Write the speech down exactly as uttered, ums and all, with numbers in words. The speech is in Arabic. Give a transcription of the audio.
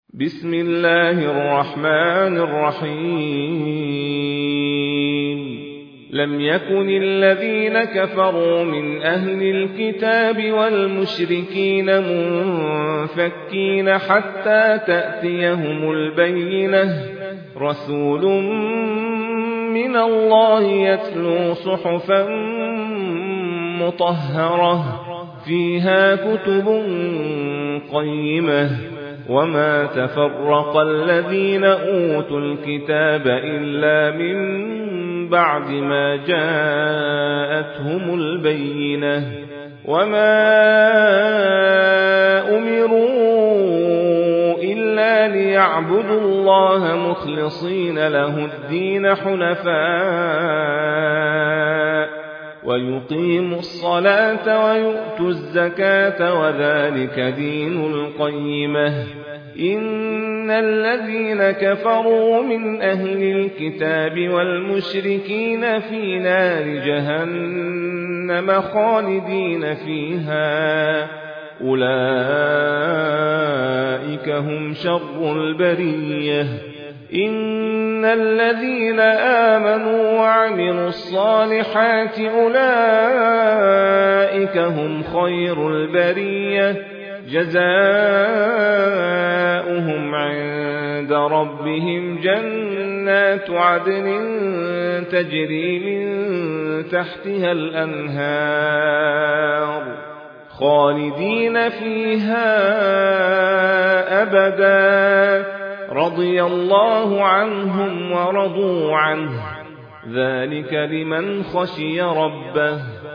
بسم الله الرحمن الرحيم لم يكن الذين كفروا من أهل الكتاب والمشركين منفكين حتى تأتيهم البينة رسول من الله يتلو صحفا مطهرة فيها كتب قيمة وما تفرق الذين أوتوا الكتاب إلا من بعد ما جاءتهم البينة وما أمروا إلا ليعبدوا الله مخلصين له الدين حنفاء ويقيموا الصلاة ويؤتوا الزكاة وذلك دين القيمة إن الذين كفروا من أهل الكتاب والمشركين في نار جهنم خالدين فيها أولئك هم شر البرية إن الذين آمنوا وعملوا الصالحات أولئك هم خير البرية جزاؤهم عند ربهم جنات عدن تجري من تحتها الأنهار خالدين فيها أبدا رضي الله عنهم ورضوا عنه ذلك لمن خشي ربه